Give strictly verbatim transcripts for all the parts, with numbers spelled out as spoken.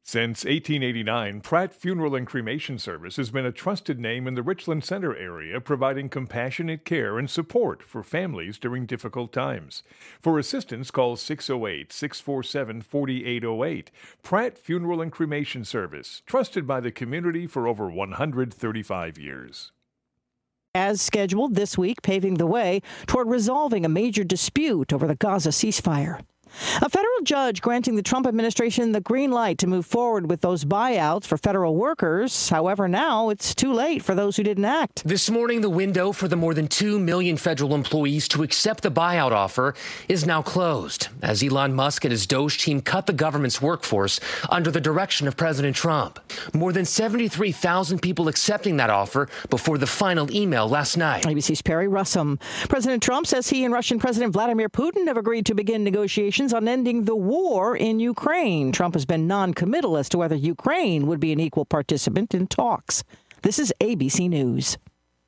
Since eighteen eighty-nine, Pratt Funeral and Cremation Service has been a trusted name in the Richland Center area, providing compassionate care and support for families during difficult times. For assistance, call six oh eight, six four seven, four eight oh eight. Pratt Funeral and Cremation Service, trusted by the community for over one hundred thirty-five years. As scheduled this week, paving the way toward resolving a major dispute over the Gaza ceasefire. A federal judge granting the Trump administration the green light to move forward with those buyouts for federal workers. However, now it's too late for those who didn't act. This morning, the window for the more than two million federal employees to accept the buyout offer is now closed, as Elon Musk and his Doge team cut the government's workforce under the direction of President Trump. More than seventy-three thousand people accepting that offer before the final email last night. A B C's Perry Russum. President Trump says he and Russian President Vladimir Putin have agreed to begin negotiations on ending the war in Ukraine. Trump has been non-committal as to whether Ukraine would be an equal participant in talks. This is A B C News.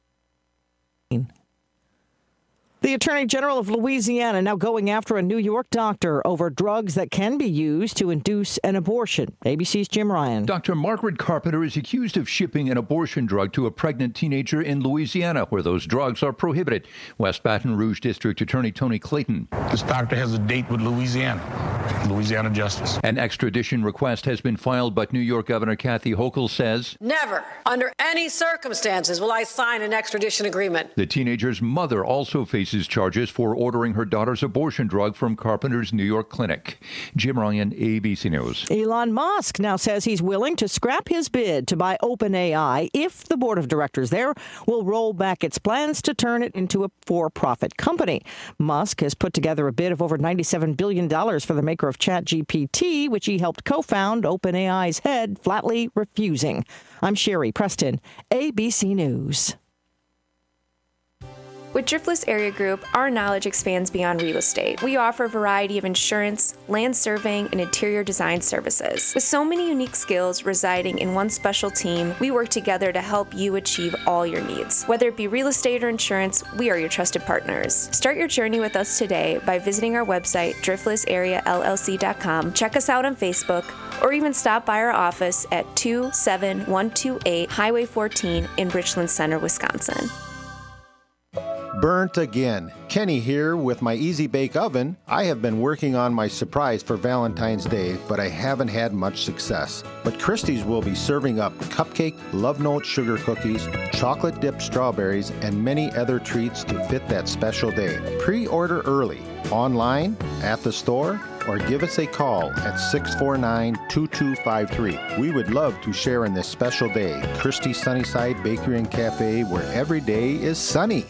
The Attorney General of Louisiana now going after a New York doctor over drugs that can be used to induce an abortion. A B C's Jim Ryan. Doctor Margaret Carpenter is accused of shipping an abortion drug to a pregnant teenager in Louisiana, where those drugs are prohibited. West Baton Rouge District Attorney Tony Clayton. This doctor has a date with Louisiana, Louisiana Justice. An extradition request has been filed, but New York Governor Kathy Hochul says, "Never, under any circumstances, will I sign an extradition agreement." The teenager's mother also faces charges for ordering her daughter's abortion drug from Carpenter's New York clinic. Jim Ryan, A B C News. Elon Musk now says he's willing to scrap his bid to buy OpenAI if the board of directors there will roll back its plans to turn it into a for-profit company. Musk has put together a bid of over ninety-seven billion dollars for the maker of ChatGPT, which he helped co-found. OpenAI's head flatly refusing. I'm Sherry Preston, A B C News. With Driftless Area Group, our knowledge expands beyond real estate. We offer a variety of insurance, land surveying, and interior design services. With so many unique skills residing in one special team, we work together to help you achieve all your needs. Whether it be real estate or insurance, we are your trusted partners. Start your journey with us today by visiting our website, driftless area l l c dot com. Check us out on Facebook, or even stop by our office at two seven one two eight Highway fourteen in Richland Center, Wisconsin. Burnt again. Kenny here with my Easy Bake Oven. I have been working on my surprise for Valentine's Day, but I haven't had much success. But Christie's will be serving up cupcake, love note sugar cookies, chocolate dipped strawberries, and many other treats to fit that special day. Pre-order early, online, at the store, or give us a call at six four nine, two two five three. We would love to share in this special day. Christie's Sunnyside Bakery and Cafe, where every day is sunny.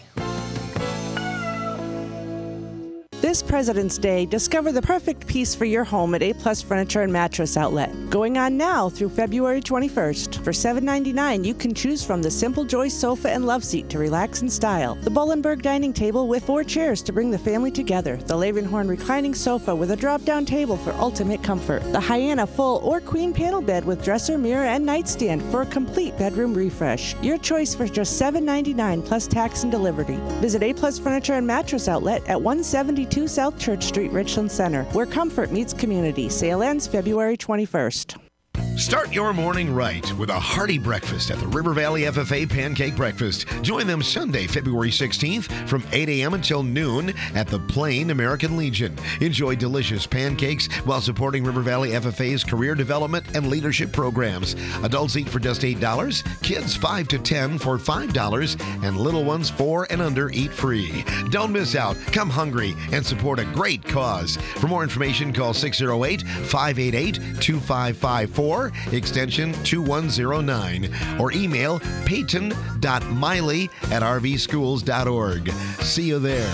This President's Day, discover the perfect piece for your home at A-Plus Furniture and Mattress Outlet. Going on now through February twenty-first. For seven ninety-nine, you can choose from the Simple Joy sofa and love seat to relax in style, the Bullenberg dining table with four chairs to bring the family together, the Levenhorn reclining sofa with a drop-down table for ultimate comfort, the Hyena full or queen panel bed with dresser, mirror, and nightstand for a complete bedroom refresh. Your choice for just seven ninety-nine plus tax and delivery. Visit A-Plus Furniture and Mattress Outlet at one seventy-two South Church Street, Richland Center, where comfort meets community. Sale ends February twenty-first. Start your morning right with a hearty breakfast at the River Valley F F A Pancake Breakfast. Join them Sunday, February sixteenth from eight a.m. until noon at the Plain American Legion. Enjoy delicious pancakes while supporting River Valley F F A's career development and leadership programs. Adults eat for just eight dollars, kids five to ten for five dollars, and little ones four and under eat free. Don't miss out. Come hungry and support a great cause. For more information, call six oh eight, five eight eight, two five five four. Extension two one oh nine, or email peyton.miley at r v schools dot org. See you there.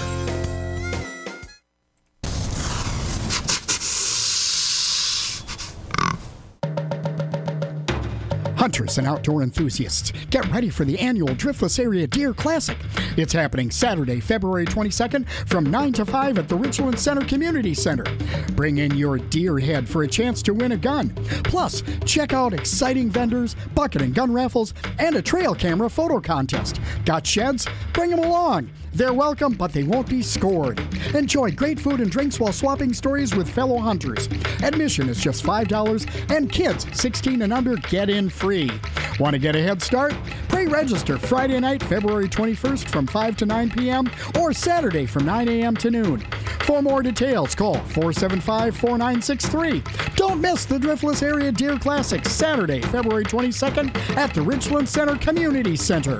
Hunters and outdoor enthusiasts, get ready for the annual Driftless Area Deer Classic. It's happening Saturday, February twenty-second from nine to five at the Richland Center Community Center. Bring in your deer head for a chance to win a gun. Plus, check out exciting vendors, bucket and gun raffles, and a trail camera photo contest. Got sheds? Bring them along. They're welcome, but they won't be scored. Enjoy great food and drinks while swapping stories with fellow hunters. Admission is just five dollars, and kids sixteen and under get in free. Want to get a head start? Pre-register Friday night, February twenty-first from five to nine p.m. or Saturday from nine a.m. to noon. For more details, call four seven five, four nine six three. Don't miss the Driftless Area Deer Classic, Saturday, February twenty-second at the Richland Center Community Center.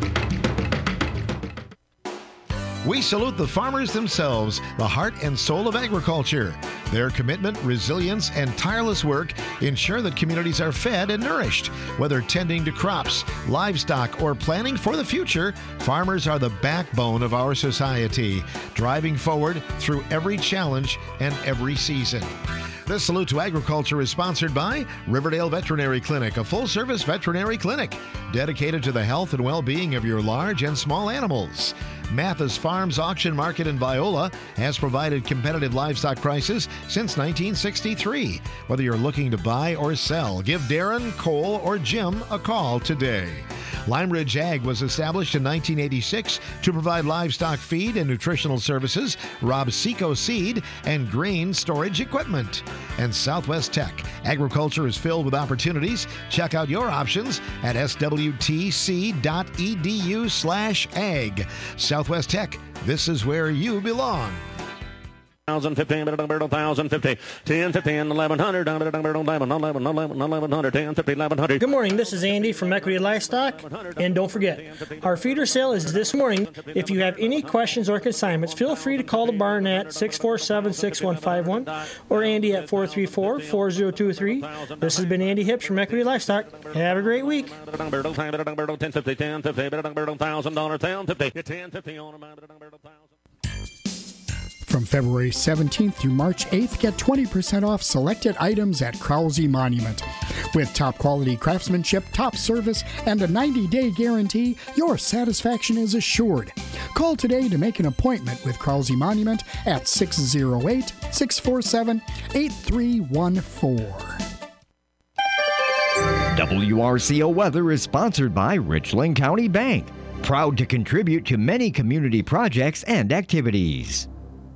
We salute the farmers themselves, the heart and soul of agriculture. Their commitment, resilience, and tireless work ensure that communities are fed and nourished. Whether tending to crops, livestock, or planning for the future, farmers are the backbone of our society, driving forward through every challenge and every season. This Salute to Agriculture is sponsored by Riverdale Veterinary Clinic, a full-service veterinary clinic dedicated to the health and well-being of your large and small animals. Mathis Farms Auction Market in Viola has provided competitive livestock prices since nineteen sixty-three. Whether you're looking to buy or sell, give Darren, Cole, or Jim a call today. Lime Ridge Ag was established in nineteen eighty-six to provide livestock feed and nutritional services, Rob Seco seed, and grain storage equipment. And Southwest Tech. Agriculture is filled with opportunities. Check out your options at s w t c dot e d u slash ag. Southwest Tech, this is where you belong. Thousand fifteen, thousand fifty, ten fifty, and eleven hundred, eleven, eleven hundred, ten fifty, eleven hundred. Good morning. This is Andy from Equity Livestock, and don't forget, our feeder sale is this morning. If you have any questions or consignments, feel free to call the barn at six four seven, six one five one or Andy at four three four, four zero two three. This has been Andy Hips from Equity Livestock. Have a great week. ten fifty, ten fifty, thousand dollars, ten fifty, ten fifty on a From February seventeenth through March eighth, get twenty percent off selected items at Krause Monument. With top quality craftsmanship, top service, and a ninety-day guarantee, your satisfaction is assured. Call today to make an appointment with Krause Monument at six oh eight, six four seven, eight three one four. W R C O Weather is sponsored by Richland County Bank, proud to contribute to many community projects and activities.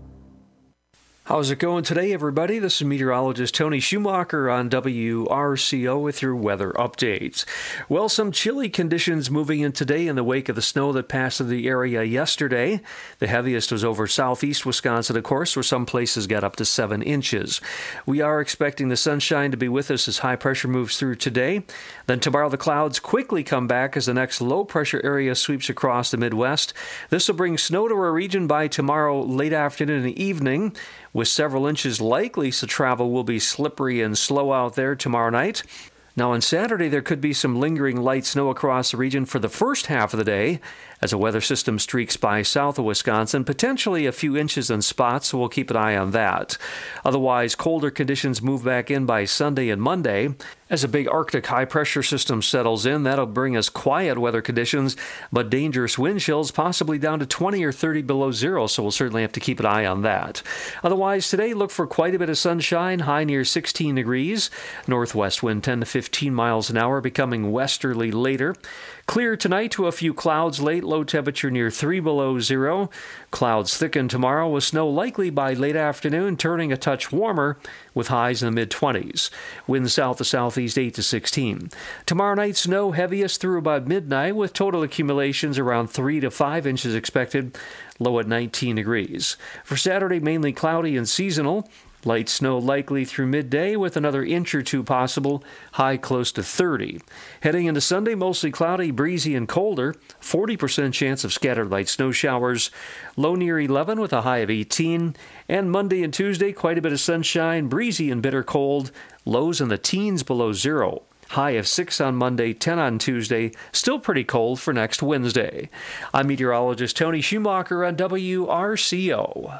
How's it going today, everybody? This is meteorologist Tony Schumacher on W R C O with your weather updates. Well, some chilly conditions moving in today in the wake of the snow that passed through the area yesterday. The heaviest was over southeast Wisconsin, of course, where some places got up to seven inches. We are expecting the sunshine to be with us as high pressure moves through today. Then tomorrow the clouds quickly come back as the next low pressure area sweeps across the Midwest. This will bring snow to our region by tomorrow late afternoon and evening, with several inches likely, so travel will be slippery and slow out there tomorrow night. Now on Saturday, there could be some lingering light snow across the region for the first half of the day as a weather system streaks by south of Wisconsin, potentially a few inches in spots, so we'll keep an eye on that. Otherwise, colder conditions move back in by Sunday and Monday. As a big Arctic high-pressure system settles in, that'll bring us quiet weather conditions, but dangerous wind chills possibly down to twenty or thirty below zero, so we'll certainly have to keep an eye on that. Otherwise, today, look for quite a bit of sunshine, high near sixteen degrees. Northwest wind ten to fifteen miles an hour, becoming westerly later. Clear tonight to a few clouds late, low temperature near three below zero. Clouds thicken tomorrow with snow likely by late afternoon, turning a touch warmer with highs in the mid-twenties. Winds south to southeast eight to sixteen. Tomorrow night, snow heaviest through about midnight with total accumulations around three to five inches expected, low at nineteen degrees. For Saturday, mainly cloudy and seasonal. Light snow likely through midday with another inch or two possible, high close to thirty. Heading into Sunday, mostly cloudy, breezy, and colder. forty percent chance of scattered light snow showers. Low near eleven with a high of eighteen. And Monday and Tuesday, quite a bit of sunshine, breezy and bitter cold. Lows in the teens below zero. High of six on Monday, ten on Tuesday. Still pretty cold for next Wednesday. I'm meteorologist Tony Schumacher on W R C O.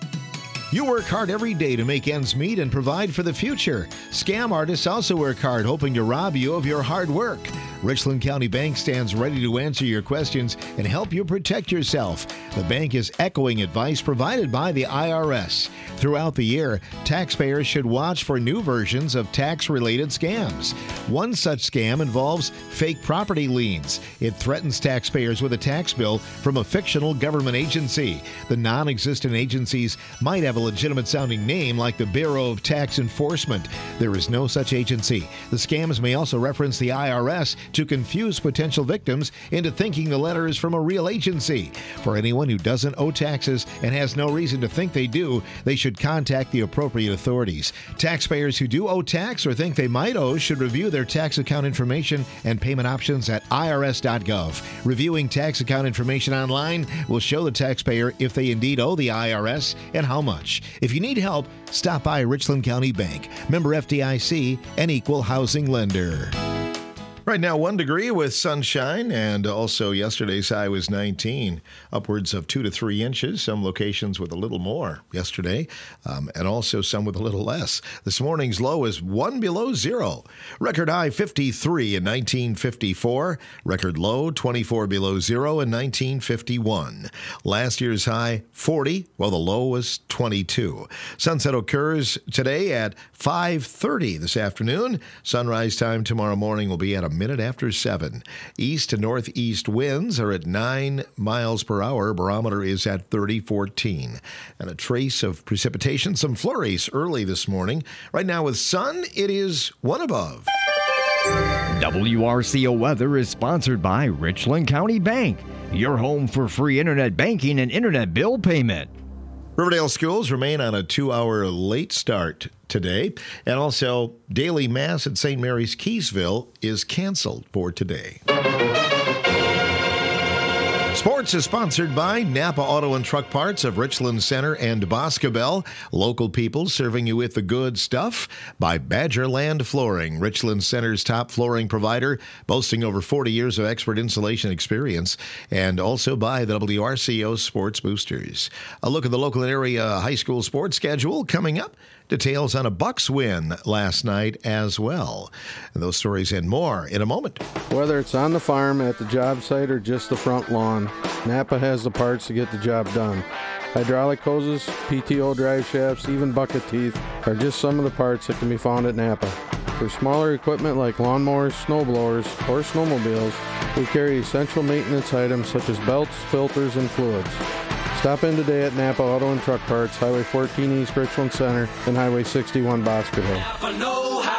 You work hard every day to make ends meet and provide for the future. Scam artists also work hard, hoping to rob you of your hard work. Richland County Bank stands ready to answer your questions and help you protect yourself. The bank is echoing advice provided by the I R S. Throughout the year, taxpayers should watch for new versions of tax-related scams. One such scam involves fake property liens. It threatens taxpayers with a tax bill from a fictional government agency. The non-existent agencies might have a legitimate-sounding name like the Bureau of Tax Enforcement. There is no such agency. The scams may also reference the I R S to confuse potential victims into thinking the letter is from a real agency. For anyone who doesn't owe taxes and has no reason to think they do, they should contact the appropriate authorities. Taxpayers who do owe tax or think they might owe should review their tax account information and payment options at I R S dot gov. Reviewing tax account information online will show the taxpayer if they indeed owe the I R S and how much. If you need help, stop by Richland County Bank, member F D I C, and equal housing lender. Right now, one degree with sunshine, and also yesterday's high was nineteen, upwards of two to three inches, some locations with a little more yesterday, um, and also some with a little less. This morning's low is one below zero. Record high fifty-three in nineteen fifty-four, record low twenty-four below zero in nineteen fifty-one. Last year's high forty, while the low was twenty-two. Sunset occurs today at five thirty this afternoon. Sunrise time tomorrow morning will be at a minute after seven. East to northeast winds are at nine miles per hour. Barometer is at thirty fourteen. And a trace of precipitation, some flurries early this morning. Right now with sun, it is one above. W R C O weather is sponsored by Richland County Bank, your home for free internet banking and internet bill payment. Riverdale schools remain on a two-hour late start today, and also daily mass at Saint Mary's Keysville is canceled for today. Sports is sponsored by Napa Auto and Truck Parts of Richland Center and Boscobel. Local people serving you with the good stuff. By Badgerland Flooring, Richland Center's top flooring provider, boasting over forty years of expert installation experience. And also by the W R C O Sports Boosters. A look at the local area high school sports schedule coming up. Details on a Bucks win last night as well. And those stories and more in a moment. Whether it's on the farm, at the job site, or just the front lawn, Napa has the parts to get the job done. Hydraulic hoses, P T O drive shafts, even bucket teeth are just some of the parts that can be found at Napa. For smaller equipment like lawnmowers, snowblowers, or snowmobiles, we carry essential maintenance items such as belts, filters, and fluids. Stop in today at Napa Auto and Truck Parts, Highway fourteen East Richland Center and Highway sixty-one Boscoville. Napa know-how.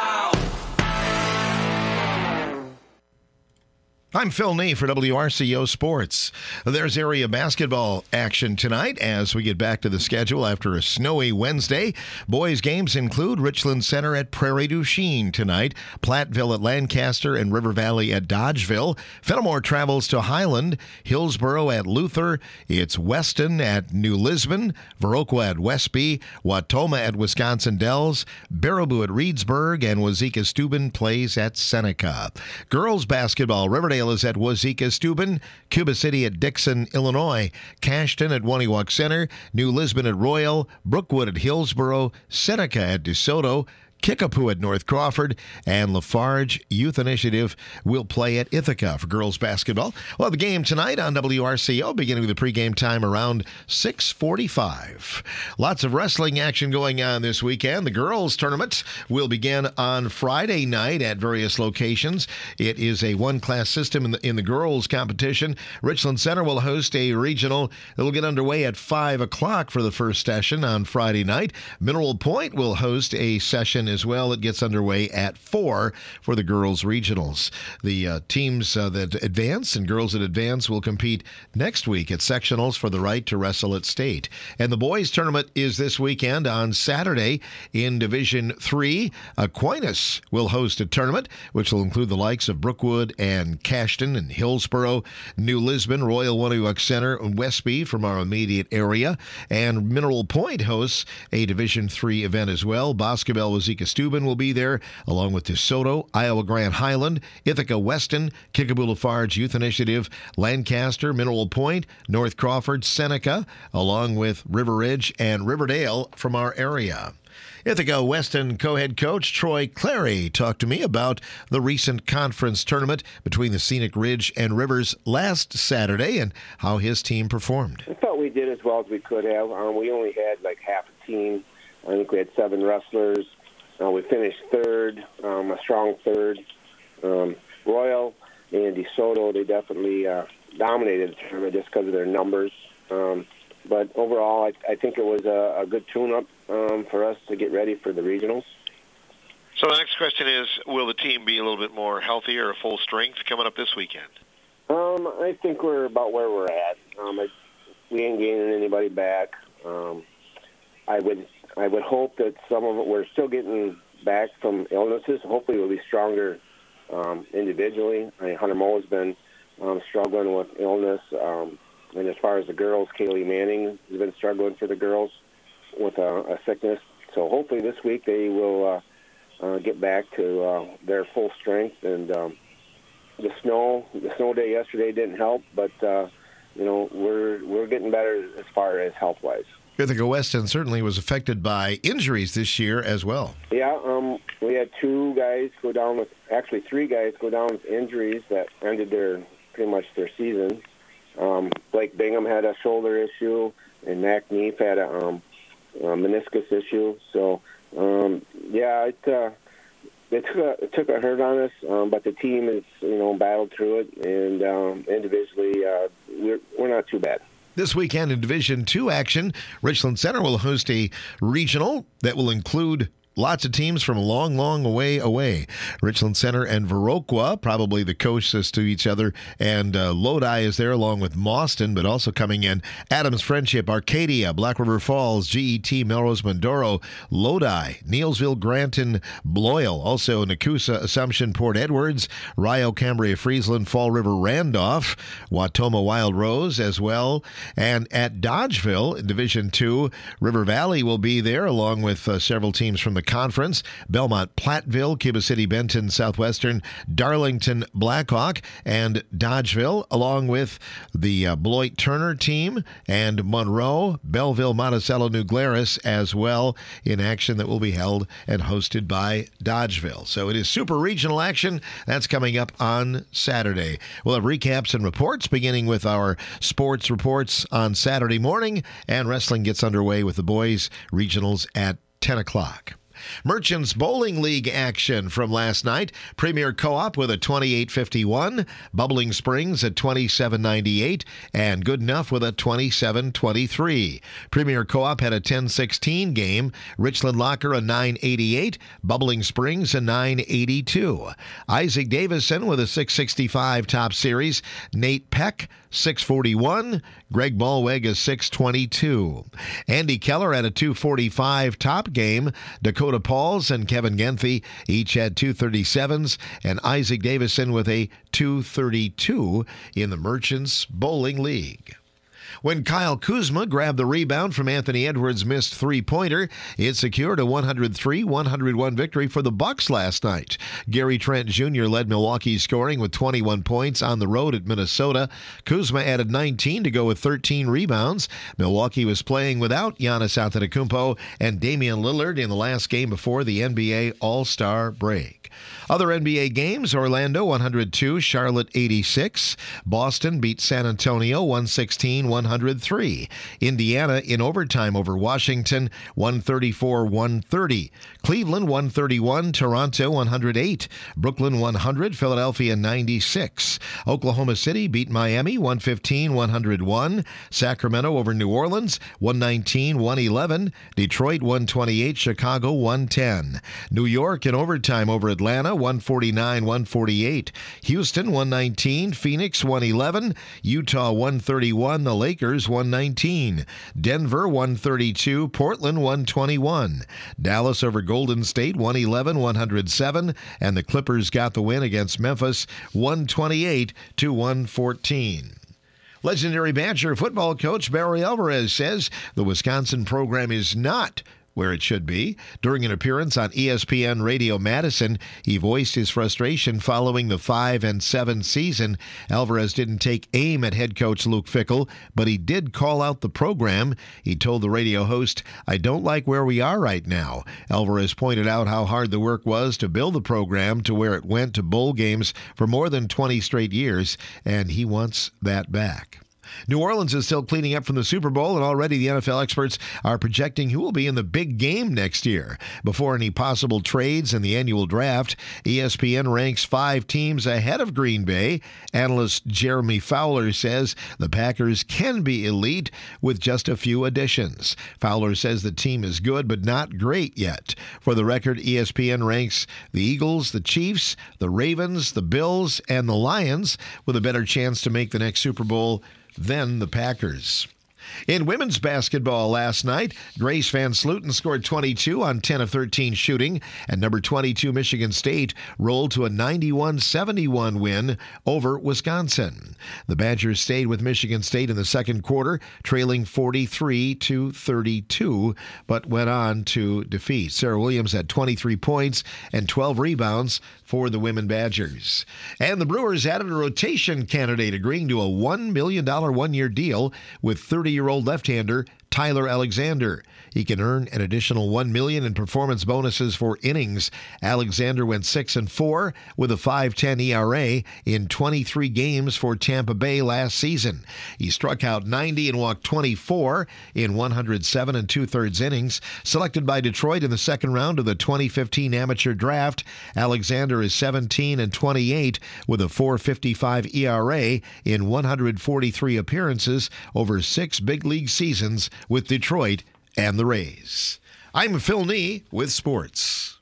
I'm Phil Nee for W R C O Sports. There's area basketball action tonight as we get back to the schedule after a snowy Wednesday. Boys games include Richland Center at Prairie du Chien tonight, Platteville at Lancaster, and River Valley at Dodgeville. Fenimore travels to Highland, Hillsboro at Luther. It's Weston at New Lisbon, Viroqua at Westby, Watoma at Wisconsin Dells, Baraboo at Reedsburg, and Wazeeka Steuben plays at Seneca. Girls basketball, Riverdale is at Wazeeka Steuben, Cuba City at Dixon, Illinois, Cashton at Waniwak Center, New Lisbon at Royal, Brookwood at Hillsboro, Seneca at DeSoto, Kickapoo at North Crawford, and Lafarge Youth Initiative will play at Ithaca for girls basketball. We'll have the game tonight on W R C O, beginning with the pregame time around six forty-five. Lots of wrestling action going on this weekend. The girls tournament will begin on Friday night at various locations. It is a one-class system in the, in the girls competition. Richland Center will host a regional that will get underway at five o'clock for the first session on Friday night. Mineral Point will host a session as well. It gets underway at four for the girls' regionals. The uh, teams uh, that advance and girls that advance will compete next week at sectionals for the right to wrestle at state. And the boys' tournament is this weekend on Saturday in Division three. Aquinas will host a tournament which will include the likes of Brookwood and Cashton and Hillsboro, New Lisbon, Royal Waniwak Center, and Westby from our immediate area. And Mineral Point hosts a Division three event as well. Boscobel Wazeeka Steuben will be there, along with DeSoto, Iowa Grand Highland, Ithaca Weston, Kickapoo Lafarge Youth Initiative, Lancaster, Mineral Point, North Crawford, Seneca, along with River Ridge and Riverdale from our area. Ithaca Weston co-head coach Troy Clary talked to me about the recent conference tournament between the Scenic Ridge and Rivers last Saturday and how his team performed. I thought we did as well as we could have. Um, we only had like half a team. I think we had seven wrestlers. Uh, we finished third, um, a strong third. Um, Royal and DeSoto, they definitely uh, dominated the tournament just because of their numbers. Um, but overall, I, I think it was a, a good tune-up um, for us to get ready for the regionals. So the next question is, will the team be a little bit more healthier or full strength coming up this weekend? Um, I think we're about where we're at. Um, I, we ain't gaining anybody back. Um, I would I would hope that some of it, we're still getting back from illnesses. Hopefully we'll be stronger um, individually. I mean, Hunter Moe has been um, struggling with illness. Um, and as far as the girls, Kaylee Manning has been struggling for the girls with a, a sickness. So hopefully this week they will uh, uh, get back to uh, their full strength. And um, the snow, the snow day yesterday didn't help, but uh, you know we're we're getting better as far as health wise. Ithaca Weston certainly was affected by injuries this year as well. Yeah, um, we had two guys go down with, actually three guys go down with injuries that ended their pretty much their season. Um, Blake Bingham had a shoulder issue, and Mac Neef had a, um, a meniscus issue. So, um, yeah, it, uh, it, took a, it took a hurt on us, um, but the team has, you know, battled through it, and um, individually uh, we're, we're not too bad. This weekend in Division two action, Richland Center will host a regional that will include lots of teams from a long, long way away. Richland Center and Viroqua, probably the closest to each other, and uh, Lodi is there along with Mauston, but also coming in Adams Friendship, Arcadia, Black River Falls, G E T, Melrose Mindoro, Lodi, Neilsville, Granton, Bloyle, also Nakusa, Assumption, Port Edwards, Rio, Cambria, Friesland, Fall River, Randolph, Watoma, Wild Rose as well, and at Dodgeville in Division two, River Valley will be there along with uh, several teams from the conference. Belmont, Platteville, Cuba City, Benton, Southwestern, Darlington, Blackhawk, and Dodgeville, along with the uh, Beloit Turner team and Monroe, Belleville, Monticello, New Glarus as well in action that will be held and hosted by Dodgeville. So it is super regional action. That's coming up on Saturday. We'll have recaps and reports beginning with our sports reports on Saturday morning, and wrestling gets underway with the boys regionals at ten o'clock. Merchants Bowling League action from last night. Premier Co-op with a twenty-eight fifty-one, Bubbling Springs at twenty-seven ninety-eight, and Goodenough with a twenty-seven twenty-three. Premier Co-op had a ten sixteen game. Richland Locker a nine eighty-eight, Bubbling Springs a nine eighty-two. Isaac Davison with a six sixty-five top series. Nate Peck six forty-one, Greg Ballweg a six twenty-two. Andy Keller had a two forty-five top game. Dakota Pauls and Kevin Genthy each had two thirty-sevens, and Isaac Davison with a two thirty-two in the Merchants Bowling League. When Kyle Kuzma grabbed the rebound from Anthony Edwards' missed three-pointer, it secured a one oh three one oh one victory for the Bucks last night. Gary Trent Junior led Milwaukee's scoring with twenty-one points on the road at Minnesota. Kuzma added nineteen to go with thirteen rebounds. Milwaukee was playing without Giannis Antetokounmpo and Damian Lillard in the last game before the N B A All-Star break. Other N B A games, Orlando one oh two, Charlotte eighty-six. Boston beat San Antonio one sixteen one oh three. Indiana in overtime over Washington one thirty-four one thirty. Cleveland one thirty-one, Toronto one oh eight. Brooklyn one hundred, Philadelphia ninety-six. Oklahoma City beat Miami one fifteen one oh one. Sacramento over New Orleans one nineteen one eleven. Detroit one twenty-eight, Chicago one ten. New York in overtime over Atlanta one forty-nine one forty-eight. Houston one nineteen, Phoenix one eleven. Utah one thirty-one, the Lakers one nineteen. Denver one thirty-two, Portland one twenty-one. Dallas over Golden State one eleven one oh seven, and the Clippers got the win against Memphis one twenty-eight to one fourteen. Legendary Badger football coach Barry Alvarez says the Wisconsin program is not where it should be. During an appearance on E S P N Radio Madison, he voiced his frustration following the five and seven season. Alvarez didn't take aim at head coach Luke Fickell, but he did call out the program. He told the radio host, "I don't like where we are right now." Alvarez pointed out how hard the work was to build the program to where it went to bowl games for more than twenty straight years, and he wants that back. New Orleans is still cleaning up from the Super Bowl, and already the N F L experts are projecting who will be in the big game next year. Before any possible trades in the annual draft, E S P N ranks five teams ahead of Green Bay. Analyst Jeremy Fowler says the Packers can be elite with just a few additions. Fowler says the team is good but not great yet. For the record, E S P N ranks the Eagles, the Chiefs, the Ravens, the Bills, and the Lions with a better chance to make the next Super Bowl than the Packers. In women's basketball last night, Grace Van Sluten scored twenty-two on ten of thirteen shooting, and number twenty-two Michigan State rolled to a ninety-one seventy-one win over Wisconsin. The Badgers stayed with Michigan State in the second quarter, trailing forty-three to thirty-two, but went on to defeat. Sarah Williams had twenty-three points and twelve rebounds for the women Badgers. And the Brewers added a rotation candidate, agreeing to a one million dollars one-year deal with thirty-year-old left-hander Tyler Alexander. He can earn an additional one million dollars in performance bonuses for innings. Alexander went six and four with a five ten E R A in twenty-three games for Tampa Bay last season. He struck out ninety and walked twenty-four in one hundred seven and two-thirds innings. Selected by Detroit in the second round of the twenty fifteen amateur draft, Alexander is seventeen and twenty-eight with a four fifty-five E R A in one hundred forty-three appearances over six big league seasons with Detroit and the Rays. I'm Phil Nee with sports.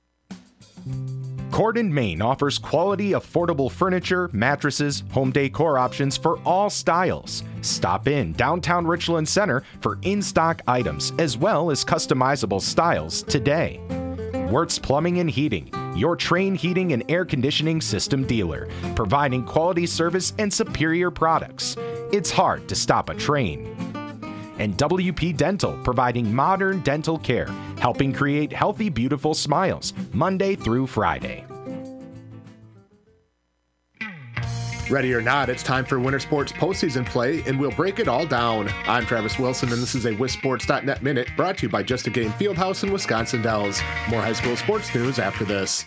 Cordon, Maine offers quality, affordable furniture, mattresses, home decor options for all styles. Stop in downtown Richland Center for in-stock items as well as customizable styles today. Wirtz Plumbing and Heating, your Trane heating and air conditioning system dealer, providing quality service and superior products. It's hard to stop a Trane. And W P Dental, providing modern dental care, helping create healthy, beautiful smiles, Monday through Friday. Ready or not, it's time for Winter Sports postseason play, and we'll break it all down. I'm Travis Wilson, and this is a Wisports dot net Minute brought to you by Just a Game Fieldhouse in Wisconsin Dells. More high school sports news after this.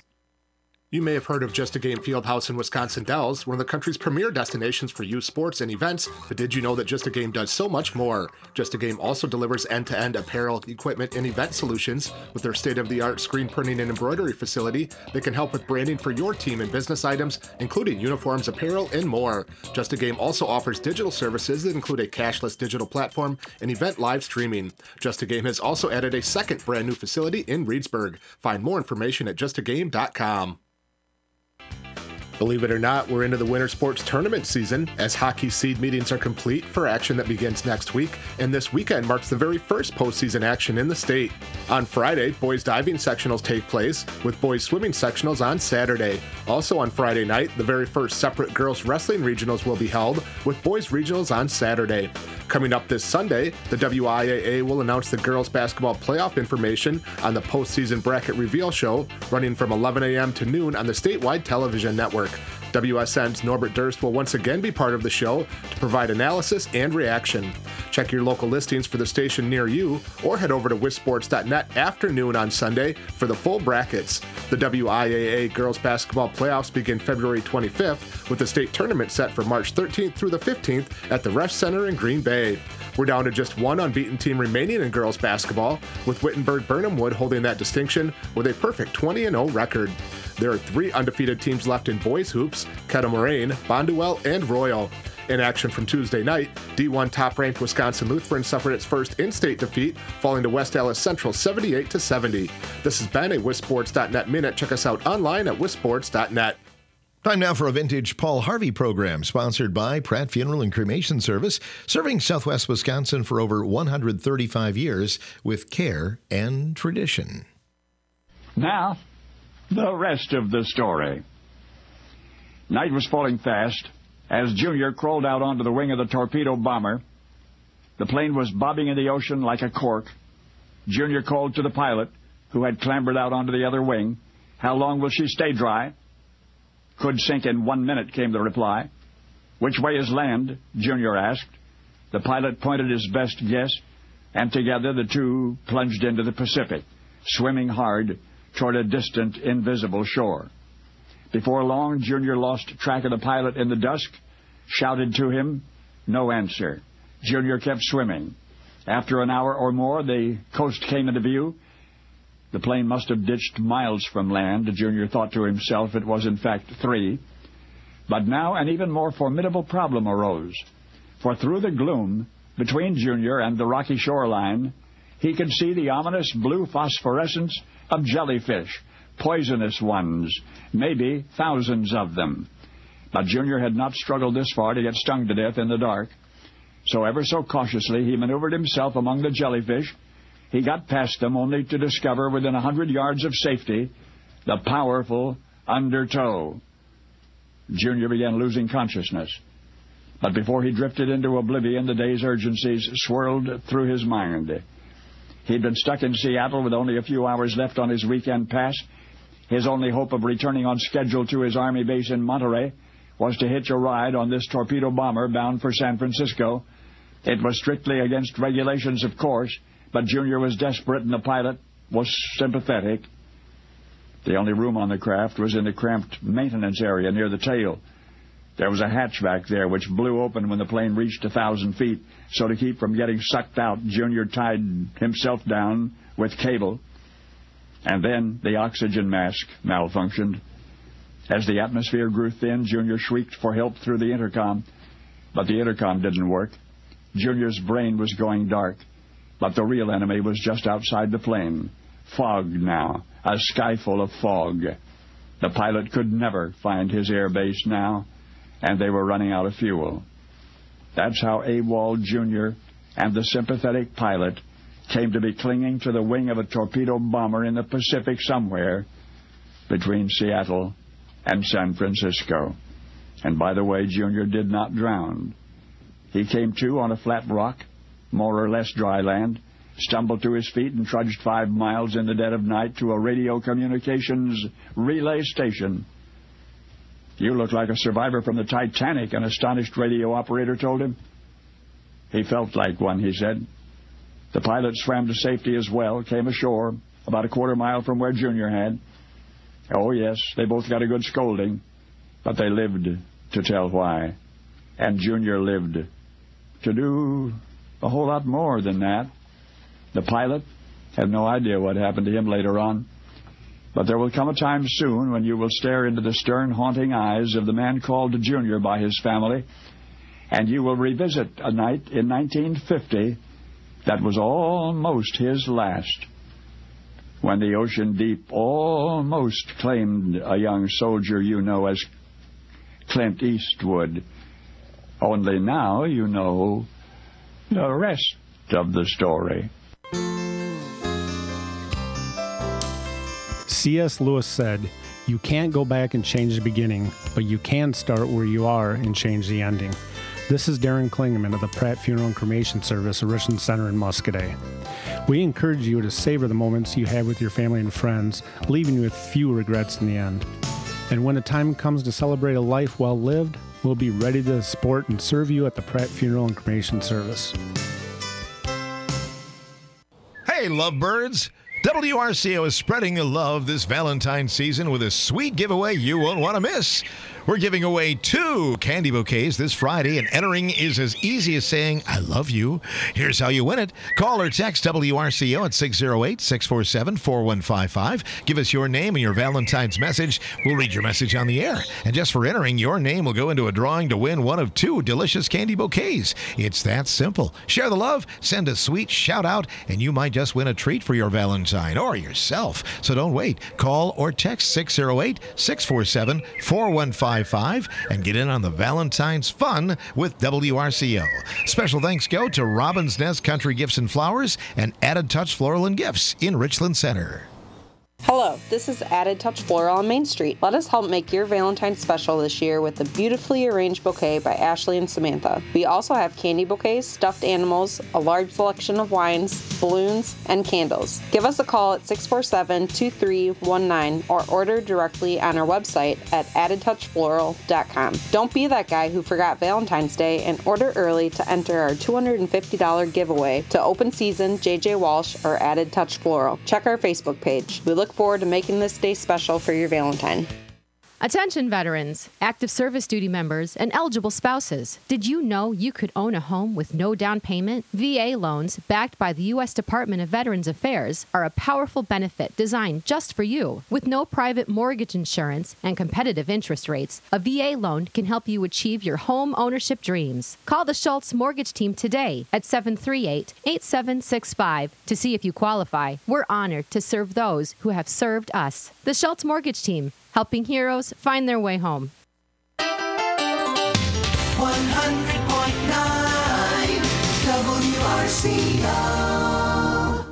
You may have heard of Just a Game Fieldhouse in Wisconsin Dells, one of the country's premier destinations for youth sports and events, but did you know that Just a Game does so much more? Just a Game also delivers end-to-end apparel, equipment, and event solutions with their state-of-the-art screen printing and embroidery facility that can help with branding for your team and business items, including uniforms, apparel, and more. Just a Game also offers digital services that include a cashless digital platform and event live streaming. Just a Game has also added a second brand new facility in Reedsburg. Find more information at just a game dot com. Believe it or not, we're into the winter sports tournament season as hockey seed meetings are complete for action that begins next week, and this weekend marks the very first postseason action in the state. On Friday, boys diving sectionals take place, with boys swimming sectionals on Saturday. Also on Friday night, the very first separate girls wrestling regionals will be held, with boys regionals on Saturday. Coming up this Sunday, the W I A A will announce the girls basketball playoff information on the postseason bracket reveal show, running from eleven a.m. to noon on the statewide television network. W S N's Norbert Durst will once again be part of the show to provide analysis and reaction. Check your local listings for the station near you, or head over to Wisports dot net afternoon on Sunday for the full brackets. The W I A A girls basketball playoffs begin February twenty-fifth, with the state tournament set for March thirteenth through the fifteenth at the Resch Center in Green Bay. We're down to just one unbeaten team remaining in girls basketball, with Wittenberg Burnham Wood holding that distinction with a perfect twenty and oh record. There are three undefeated teams left in boys hoops: Kettle Moraine, Bonduel, and Royal. In action from Tuesday night, D one top-ranked Wisconsin Lutheran suffered its first in-state defeat, falling to West Allis Central seventy-eight to seventy. This has been a Wisports dot net Minute. Check us out online at Wisports dot net. Time now for a vintage Paul Harvey program sponsored by Pratt Funeral and Cremation Service, serving Southwest Wisconsin for over one hundred thirty-five years with care and tradition. Now, the rest of the story. Night was falling fast as Junior crawled out onto the wing of the torpedo bomber. The plane was bobbing in the ocean like a cork. Junior called to the pilot, who had clambered out onto the other wing. How long will she stay dry? Could sink in one minute, came the reply. Which way is land? Junior asked. The pilot pointed his best guess, and together the two plunged into the Pacific, swimming hard toward a distant, invisible shore. Before long, Junior lost track of the pilot in the dusk, shouted to him. No answer. Junior kept swimming. After an hour or more, the coast came into view. The plane must have ditched miles from land. Junior thought to himself it was in fact three. But now an even more formidable problem arose. For through the gloom between Junior and the rocky shoreline, he could see the ominous blue phosphorescence of jellyfish, poisonous ones, maybe thousands of them. But Junior had not struggled this far to get stung to death in the dark. So ever so cautiously he maneuvered himself among the jellyfish. He got past them only to discover within a hundred yards of safety the powerful undertow. Junior began losing consciousness. But before he drifted into oblivion, the day's urgencies swirled through his mind. He'd been stuck in Seattle with only a few hours left on his weekend pass. His only hope of returning on schedule to his Army base in Monterey was to hitch a ride on this torpedo bomber bound for San Francisco. It was strictly against regulations, of course, but Junior was desperate and the pilot was sympathetic. The only room on the craft was in the cramped maintenance area near the tail. There was a hatchback there which blew open when the plane reached a thousand feet, so to keep from getting sucked out, Junior tied himself down with cable. And then the oxygen mask malfunctioned. As the atmosphere grew thin, Junior shrieked for help through the intercom, but the intercom didn't work. Junior's brain was going dark, but the real enemy was just outside the plane. Fog now, a sky full of fog. The pilot could never find his air base now, and they were running out of fuel. That's how AWOL Junior and the sympathetic pilot came to be clinging to the wing of a torpedo bomber in the Pacific somewhere between Seattle and San Francisco. And by the way, Junior did not drown. He came to on a flat rock, more or less dry land, stumbled to his feet and trudged five miles in the dead of night to a radio communications relay station. You look like a survivor from the Titanic, an astonished radio operator told him. He felt like one, he said. The pilot swam to safety as well, came ashore, about a quarter mile from where Junior had. Oh, yes, they both got a good scolding, but they lived to tell why. And Junior lived to do a whole lot more than that. The pilot had no idea what happened to him later on. But there will come a time soon when you will stare into the stern, haunting eyes of the man called Junior by his family, and you will revisit a night in nineteen fifty that was almost his last, when the ocean deep almost claimed a young soldier you know as Clint Eastwood. Only now you know the rest of the story. C S Lewis said, "You can't go back and change the beginning, but you can start where you are and change the ending." This is Darren Klingeman of the Pratt Funeral and Cremation Service at Richland Center in Muscadet. We encourage you to savor the moments you have with your family and friends, leaving you with few regrets in the end. And when the time comes to celebrate a life well lived, we'll be ready to support and serve you at the Pratt Funeral and Cremation Service. Hey, lovebirds! W R C O is spreading the love this Valentine's season with a sweet giveaway you won't want to miss. We're giving away two candy bouquets this Friday, and entering is as easy as saying, "I love you." Here's how you win it. Call or text W R C O at six oh eight, six four seven, four one five five. Give us your name and your Valentine's message. We'll read your message on the air. And just for entering, your name will go into a drawing to win one of two delicious candy bouquets. It's that simple. Share the love, send a sweet shout out, and you might just win a treat for your Valentine or yourself. So don't wait. Call or text six oh eight, six four seven, four one five five and get in on the Valentine's fun with W R C O. Special thanks go to Robin's Nest Country Gifts and Flowers and Added Touch Floral and Gifts in Richland Center. Hello, this is Added Touch Floral on Main Street. Let us help make your Valentine's special this year with the beautifully arranged bouquet by Ashley and Samantha. We also have candy bouquets, stuffed animals, a large selection of wines, balloons, and candles. Give us a call at six four seven, two three one nine or order directly on our website at added touch floral dot com. Don't be that guy who forgot Valentine's Day and order early to enter our two hundred fifty dollars giveaway to Open Season, J J Walsh, or Added Touch Floral. Check our Facebook page. We look forward to making this day special for your Valentine. Attention veterans, active service duty members, and eligible spouses. Did you know you could own a home with no down payment? V A loans, backed by the U S Department of Veterans Affairs, are a powerful benefit designed just for you. With no private mortgage insurance and competitive interest rates, a V A loan can help you achieve your home ownership dreams. Call the Schultz Mortgage Team today at seven three eight, eight seven six five to see if you qualify. We're honored to serve those who have served us. The Schultz Mortgage Team, helping heroes find their way home. one hundred point nine W R C O.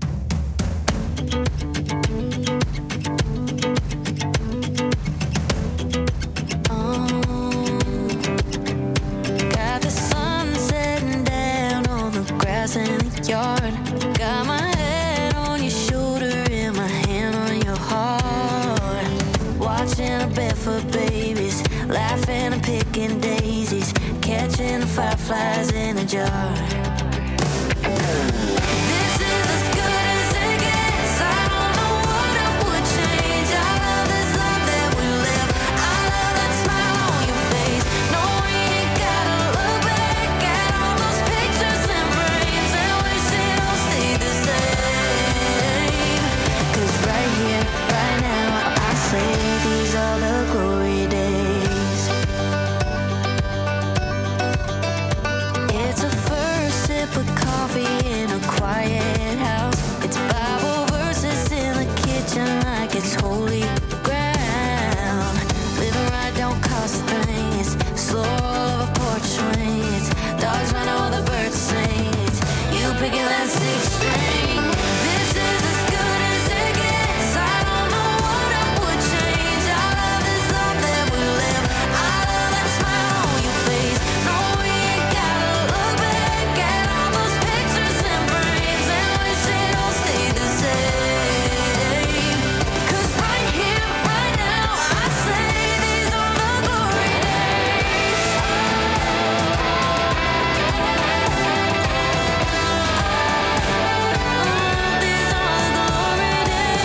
Got the sun setting down on the grass in the yard. Got my head on your shoulder and my hand on your heart. Watching the barefoot babies, laughing and picking daisies, catching the fireflies in a jar. This is as good as it gets. I don't know what I would change. I love this love that we live. I love that smile on your face. No, we ain't gotta look back at all those pictures and frames and wish it all stayed the same. 'Cause right here, right now, I say these are the glory days. It's a first sip of coffee in a quiet house. It's Bible verses in the kitchen like it's holy ground. Living right don't cost a thing. It's slow of a porch swing. It's dogs run all the birds sing. It's you picking that six string. This is as good as it gets. I don't know what I would change. I love this love that we live. I love that smile on your face. No, we ain't gotta look back at all those pictures and frames and wish it all stayed the same. 'Cause right here, right now, I say these are the glory days. These are the glory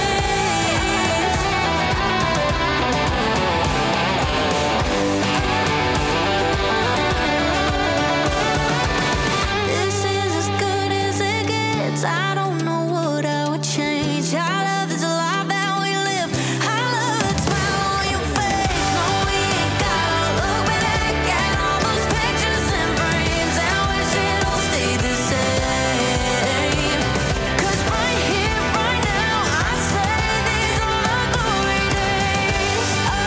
This is as good as it gets. I don't know what I would change. I love this life that we live. I love that smile on your face. No, we ain't gotta look back at all those pictures and frames and wish it all stayed the same. 'Cause right here, right now, I say these are the glory days.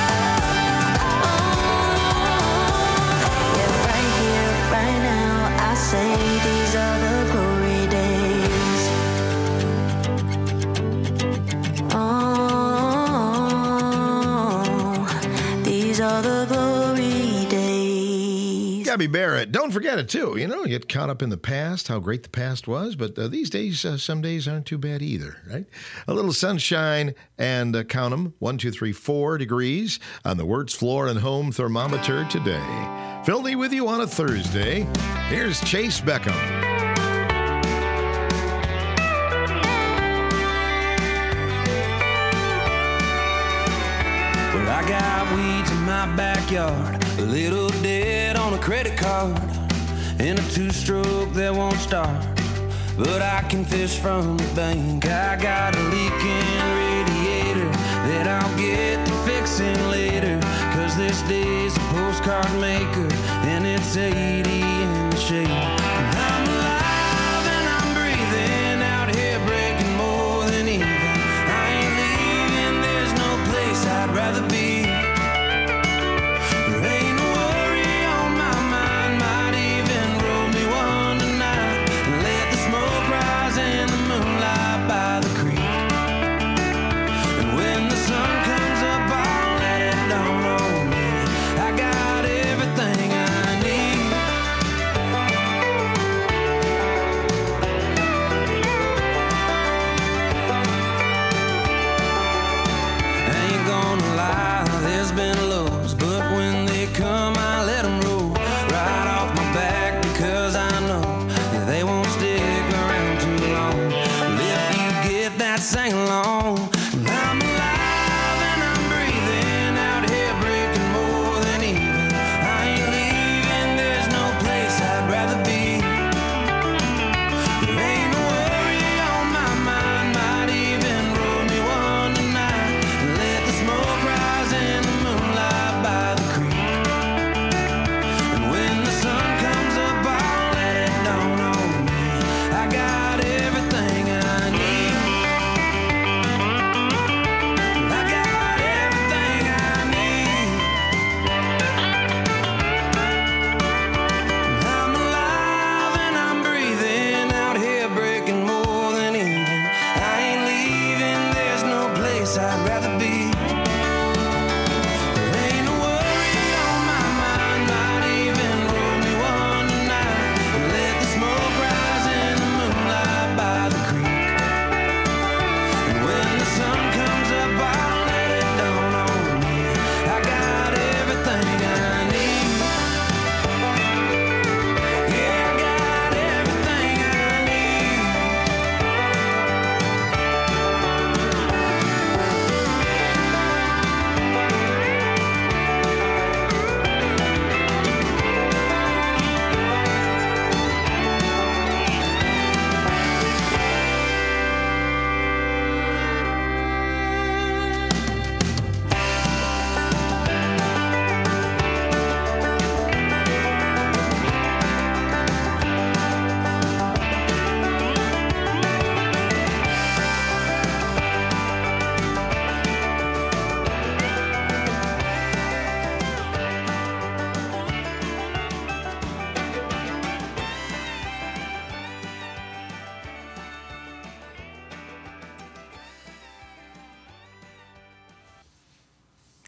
Yeah, right here, right now, I say these are the glory days. Oh, these are the glory days. Gabby Barrett. Don't forget it, too. You know, you get caught up in the past, how great the past was, but uh, these days, uh, some days aren't too bad either, right? A little sunshine and uh, count them, one, two, three, four degrees on the Wirtz Floor and Home thermometer today. Filthy with you on a Thursday. Here's Chase Beckham. Well, I got weeds in my backyard, a little debt on a credit card, and a two-stroke that won't start. But I can fish from the bank. I got a leaking radiator that I'll get to fixing later. 'Cause this day's a postcard maker, and it's eighty in the shade. And I'm alive and I'm breathing out here, breaking more than even. I ain't leaving, there's no place I'd rather be. There ain't no worry on my mind, might even roll me one tonight. Let the smoke rise in the moonlight by the creek.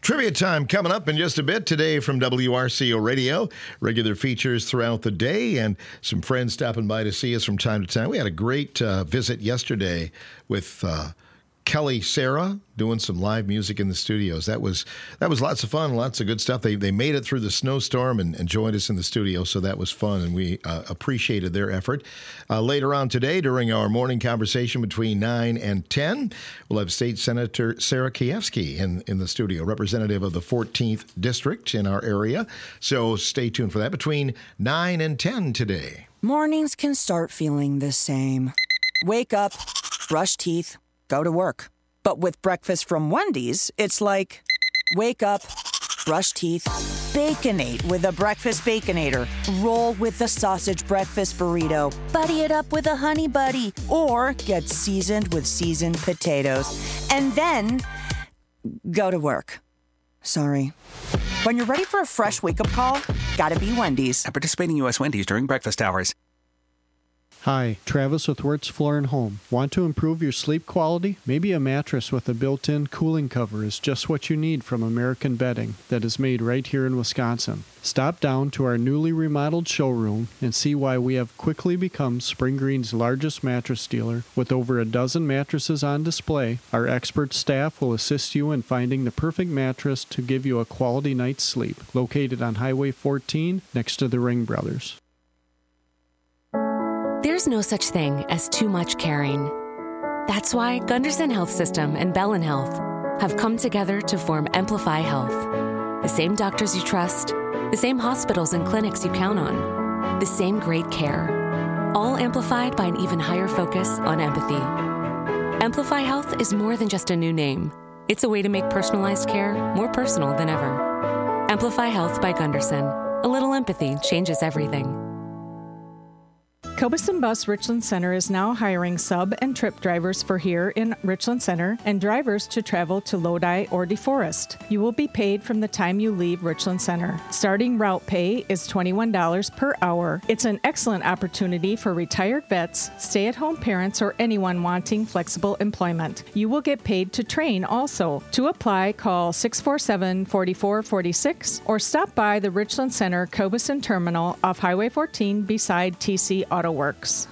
Trivia time coming up in just a bit today from W R C O Radio. Regular features throughout the day and some friends stopping by to see us from time to time. We had a great uh, visit yesterday with uh, Kelly Sarah doing some live music in the studios. That was that was lots of fun, lots of good stuff. They they made it through the snowstorm and, and joined us in the studio, so that was fun, and we uh, appreciated their effort. Uh, later on today, during our morning conversation between nine and ten, we'll have State Senator Sarah Kiefsky in, in the studio, representative of the fourteenth District in our area. So stay tuned for that between nine and ten today. Mornings can start feeling the same. Wake up, brush teeth, go to work. But with breakfast from Wendy's, it's like, wake up, brush teeth, Baconate with a breakfast Baconator. Roll with the sausage breakfast burrito. Buddy it up with a honey buddy. Or get seasoned with seasoned potatoes. And then go to work. Sorry. When you're ready for a fresh wake-up call, gotta be Wendy's. At participating U S Wendy's during breakfast hours. Hi, Travis with Wirtz Floor and Home. Want to improve your sleep quality? Maybe a mattress with a built-in cooling cover is just what you need from American Bedding that is made right here in Wisconsin. Stop down to our newly remodeled showroom and see why we have quickly become Spring Green's largest mattress dealer. With over a dozen mattresses on display, our expert staff will assist you in finding the perfect mattress to give you a quality night's sleep. Located on Highway fourteen next to the Ring Brothers. There's no such thing as too much caring. That's why Gunderson Health System and Bellin Health have come together to form Amplify Health. The same doctors you trust, the same hospitals and clinics you count on, the same great care, all amplified by an even higher focus on empathy. Amplify Health is more than just a new name. It's a way to make personalized care more personal than ever. Amplify Health by Gunderson. A little empathy changes everything. Cobus and Bus Richland Center is now hiring sub and trip drivers for here in Richland Center and drivers to travel to Lodi or DeForest. You will be paid from the time you leave Richland Center. Starting route pay is twenty-one dollars per hour. It's an excellent opportunity for retired vets, stay-at-home parents, or anyone wanting flexible employment. You will get paid to train also. To apply, call six four seven, four four four six or stop by the Richland Center Cobus and Terminal off Highway fourteen beside T C Auto Works.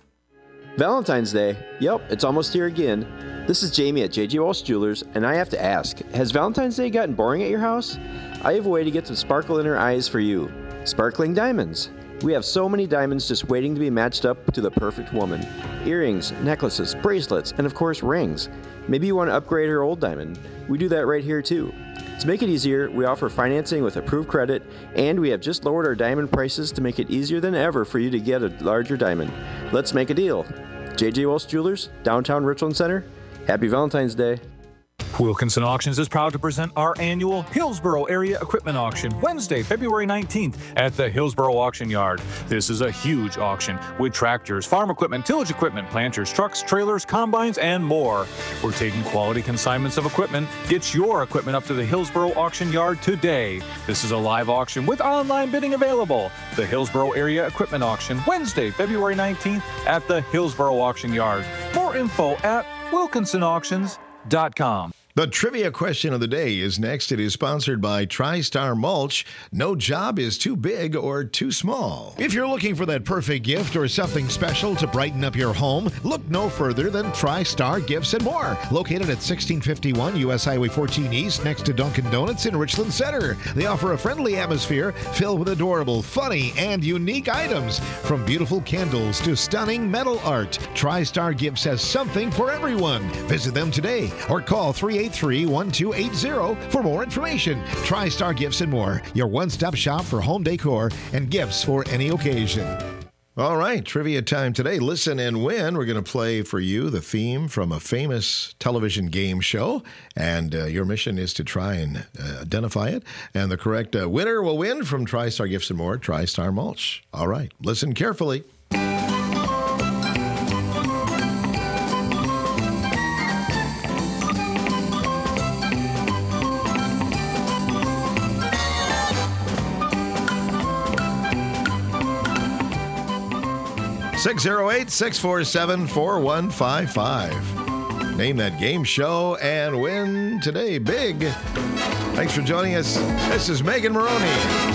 Valentine's Day. Yep, it's almost here again. This is Jamie at J J Walsh Jewelers, and I have to ask, has Valentine's Day gotten boring at your house? I have a way to get some sparkle in her eyes for you. Sparkling diamonds. We have so many diamonds just waiting to be matched up to the perfect woman. Earrings, necklaces, bracelets, and of course rings. Maybe you want to upgrade her old diamond. We do that right here too. To make it easier, we offer financing with approved credit, and we have just lowered our diamond prices to make it easier than ever for you to get a larger diamond. Let's make a deal. J J Walsh Jewelers, downtown Richland Center. Happy Valentine's Day. Wilkinson Auctions is proud to present our annual Hillsboro Area Equipment Auction, Wednesday, February nineteenth at the Hillsboro Auction Yard. This is a huge auction with tractors, farm equipment, tillage equipment, planters, trucks, trailers, combines, and more. We're taking quality consignments of equipment. Get your equipment up to the Hillsboro Auction Yard today. This is a live auction with online bidding available. The Hillsboro Area Equipment Auction, Wednesday, February nineteenth at the Hillsboro Auction Yard. More info at wilkinson auctions dot com. The trivia question of the day is next. It is sponsored by TriStar Mulch. No job is too big or too small. If you're looking for that perfect gift or something special to brighten up your home, look no further than TriStar Gifts and More. Located at sixteen fifty-one U S Highway fourteen East next to Dunkin' Donuts in Richland Center. They offer a friendly atmosphere filled with adorable, funny, and unique items. From beautiful candles to stunning metal art, TriStar Gifts has something for everyone. Visit them today or call three eight three, one two eight zero for more information. TriStar Gifts and More, your one-stop shop for home decor and gifts for any occasion. All right, trivia time today. Listen and win. We're going to play for you the theme from a famous television game show, and uh, your mission is to try and uh, identify it. And the correct uh, winner will win from TriStar Gifts and More, TriStar Mulch. All right, listen carefully. six oh eight, six four seven, four one five five. Name that game show and win today big. Thanks for joining us. This is Megan Maroney.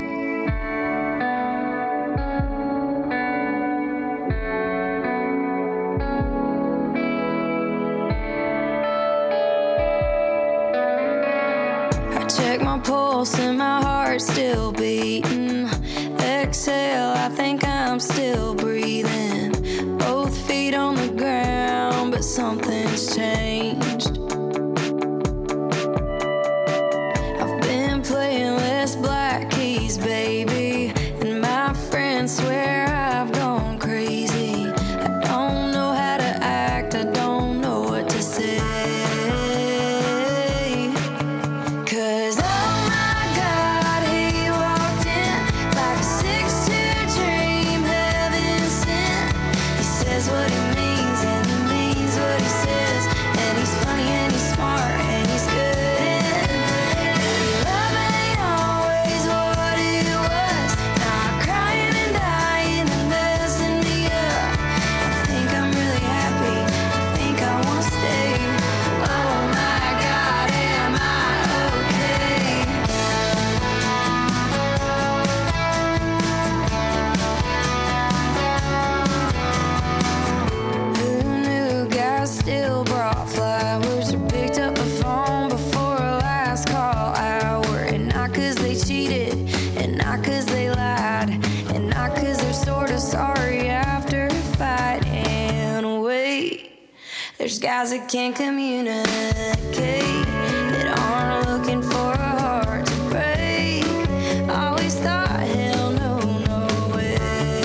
Check my pulse and my heart's still beating. Exhale, I think I'm still breathing. Both feet on the ground, but something's changed. I've been playing less black keys, baby, and my friends swear I've gone crazy. I don't know how to act, I don't know what to say. There's guys that can't communicate, that aren't looking for a heart to break. Always thought, hell no, no way.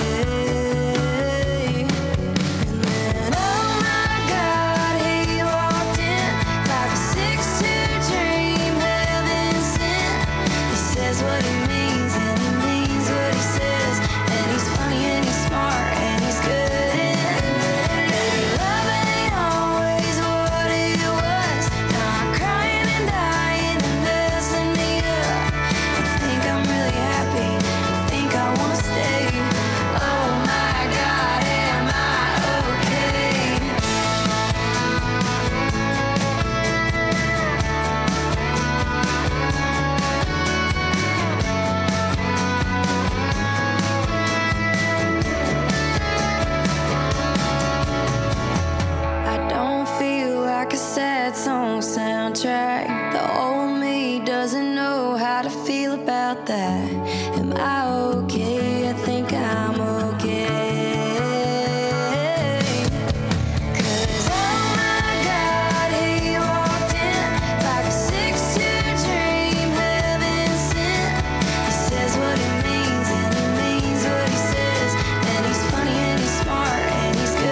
And then, oh my God, he walked in like a six two dream, heaven sent. He says what he means and he means what he says. And he's funny and he's smart and he's good. Soundtrack. The old me doesn't know how to feel about that. Am I okay? I think I'm okay. 'Cause oh my God, he walked in like a six two dream, heaven sent. He says what he means and he means what he says. And he's funny and he's smart and he's good.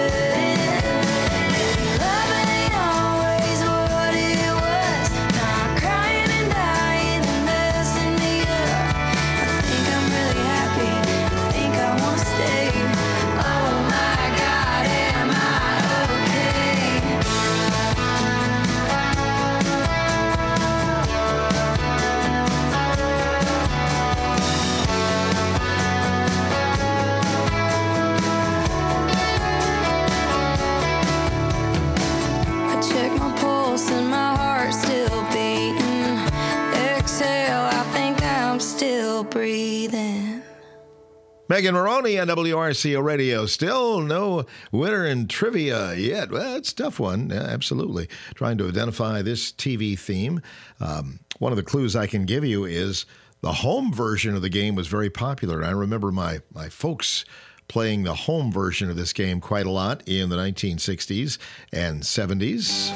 Breathing. Megan Maroney on W R C O Radio. Still no winner in trivia yet. Well, it's a tough one. Yeah, absolutely. Trying to identify this T V theme. Um, one of the clues I can give you is the home version of the game was very popular. I remember my, my folks playing the home version of this game quite a lot in the nineteen sixties and seventies.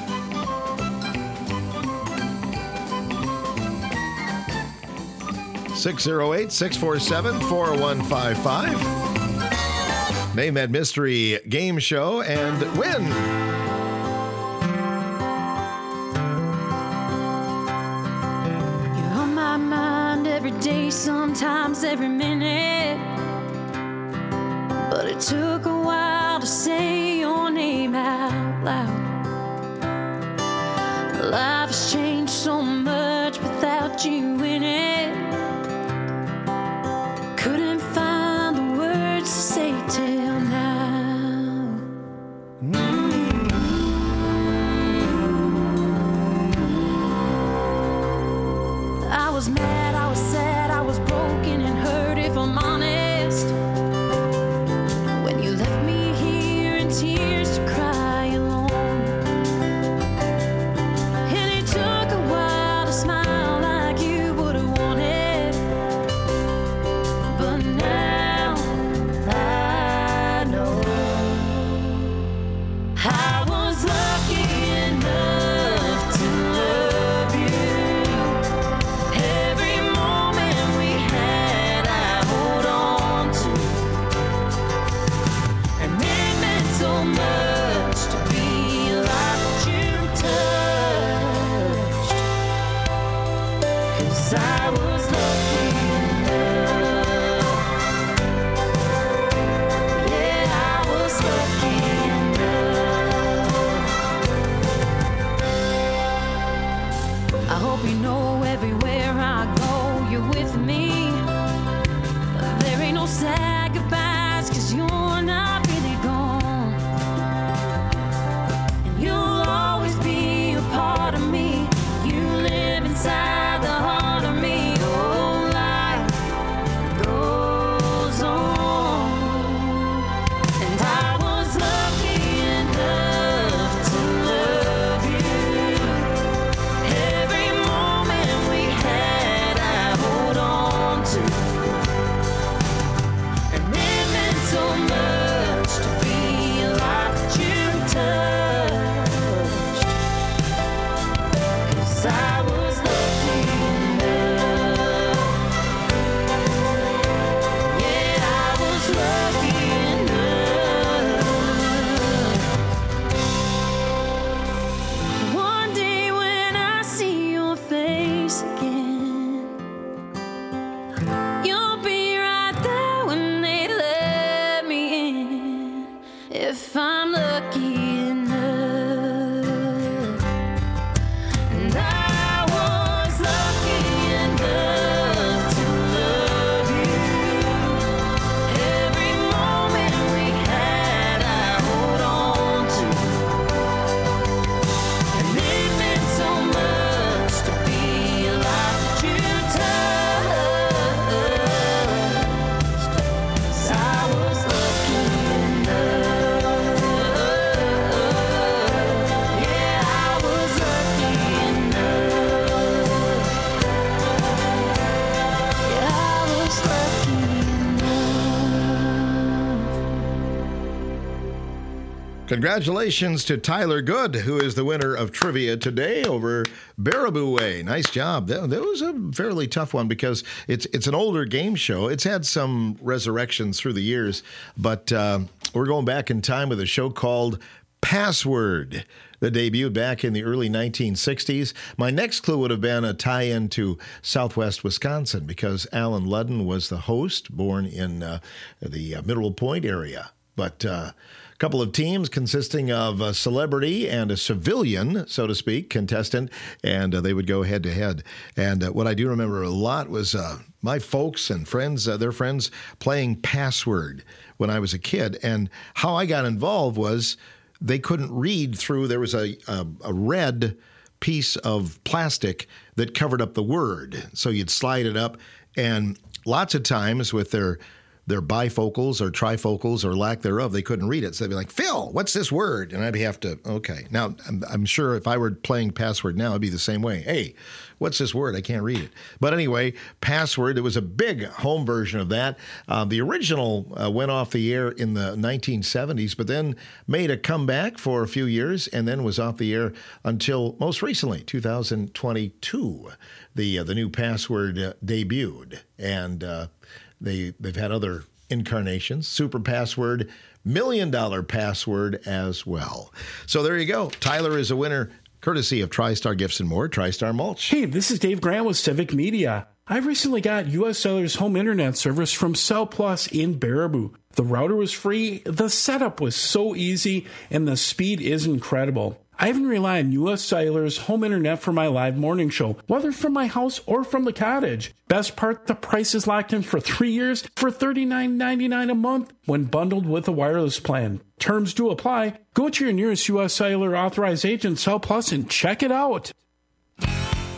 six oh eight, six four seven, four one five five. Name that mystery game show and win. You're on my mind every day, sometimes every minute. But it took a while to say your name out loud. Life has changed so much without you in it. Couldn't find the words to say till now. I mad, I was sad, I was broken and hurt, if I'm honest. When you left me here in tears to cry alone, and it took a while to smile like you would have wanted, but now I know I was lucky enough to love you. Every moment we had, I hold on to, and it meant so much to be like what you touched, 'cause I was lucky enough. Yeah, I was lucky enough. I hope you know everywhere I go, you're with me. But there ain't no sad goodbyes, 'cause you're not really gone. And you'll always be a part of me. You live inside the heart of me. Oh, life goes on. And I was lucky enough to love you. Every moment we had, I hold on to, and it meant so much to be like what you touched, 'cause I was lucky enough. Yeah, I was lucky enough. One day when I see your face again, you'll be right there when they let me in, if I'm lucky enough. And I was lucky enough to love you. Every moment we had, I hold on to, and it meant so much to be like what you touched, 'cause I was lucky enough. Yeah, I was lucky enough. Yeah, I was lucky enough. Congratulations to Tyler Good, who is the winner of trivia today over Baraboo Way. Nice job. That, that was a fairly tough one because it's it's an older game show. It's had some resurrections through the years, but uh, we're going back in time with a show called Password that debuted back in the early nineteen sixties. My next clue would have been a tie-in to Southwest Wisconsin because Alan Ludden was the host, born in uh, the uh, Mineral Point area. But uh, a couple of teams consisting of a celebrity and a civilian, so to speak, contestant, and uh, they would go head-to-head. And uh, what I do remember a lot was uh, my folks and friends, uh, their friends, playing Password when I was a kid. And how I got involved was they couldn't read through. There was a, a, a red piece of plastic that covered up the word. So you'd slide it up, and lots of times with their their bifocals or trifocals or lack thereof, they couldn't read it. So they'd be like, Phil, what's this word? And I'd have to, okay. Now, I'm, I'm sure if I were playing Password now, it'd be the same way. Hey, what's this word? I can't read it. But anyway, Password, it was a big home version of that. Uh, the original uh, went off the air in the nineteen seventies, but then made a comeback for a few years and then was off the air until most recently, two thousand twenty-two. The, uh, the new Password uh, debuted. And uh, They, they've had other incarnations, Super Password, Million Dollar Password as well. So there you go. Tyler is a winner, courtesy of TriStar Gifts and More, TriStar Mulch. Hey, this is Dave Grant with Civic Media. I recently got U S Cellular's home internet service from Cell Plus in Baraboo. The router was free, the setup was so easy, and the speed is incredible. I even rely on U S Cellular's home internet for my live morning show, whether from my house or from the cottage. Best part, the price is locked in for three years for thirty-nine ninety-nine a month when bundled with a wireless plan. Terms do apply. Go to your nearest U S Cellular authorized agent, Cell Plus, and check it out.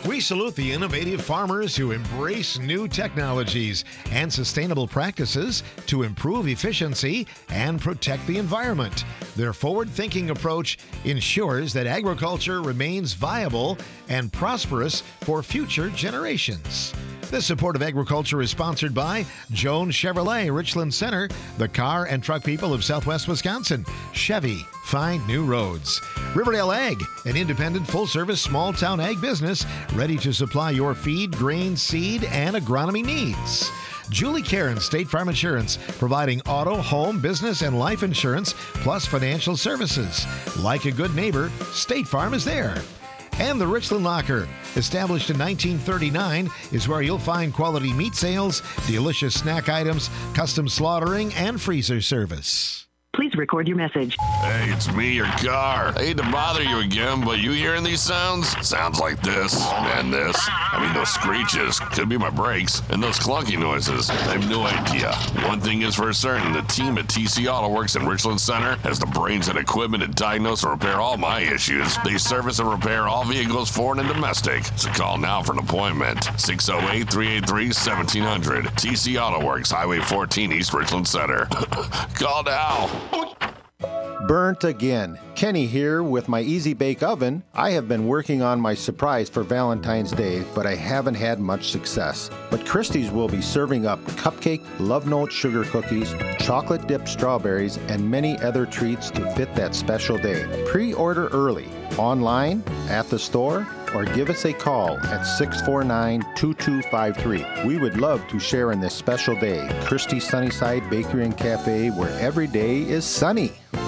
We salute the innovative farmers who embrace new technologies and sustainable practices to improve efficiency and protect the environment. Their forward-thinking approach ensures that agriculture remains viable and prosperous for future generations. This support of agriculture is sponsored by Jones Chevrolet, Richland Center, the car and truck people of Southwest Wisconsin. Chevy, find new roads. Riverdale Ag, an independent full-service small-town ag business ready to supply your feed, grain, seed, and agronomy needs. Julie Karen, State Farm Insurance, providing auto, home, business, and life insurance, plus financial services. Like a good neighbor, State Farm is there. And the Richland Locker, established in nineteen thirty-nine, is where you'll find quality meat sales, delicious snack items, custom slaughtering, and freezer service. Please record your message. Hey, it's me, your car. I hate to bother you again, but you hearing these sounds? Sounds like this and this. I mean, those screeches. Could be my brakes. And those clunky noises. I have no idea. One thing is for certain, the team at T C Auto Works in Richland Center has the brains and equipment to diagnose and repair all my issues. They service and repair all vehicles, foreign and domestic. So call now for an appointment. six oh eight, three eight three, one seven hundred. T C Auto Works, Highway fourteen, East Richland Center. Call now. Burnt again. Kenny here with my Easy Bake Oven. I have been working on my surprise for Valentine's Day, but I haven't had much success. But Christie's will be serving up cupcake, love note sugar cookies, chocolate dipped strawberries, and many other treats to fit that special day. Pre-order early, online, at the store, or give us a call at six four nine, two two five three. We would love to share in this special day. Christie's Sunnyside Bakery and Cafe, where every day is sunny.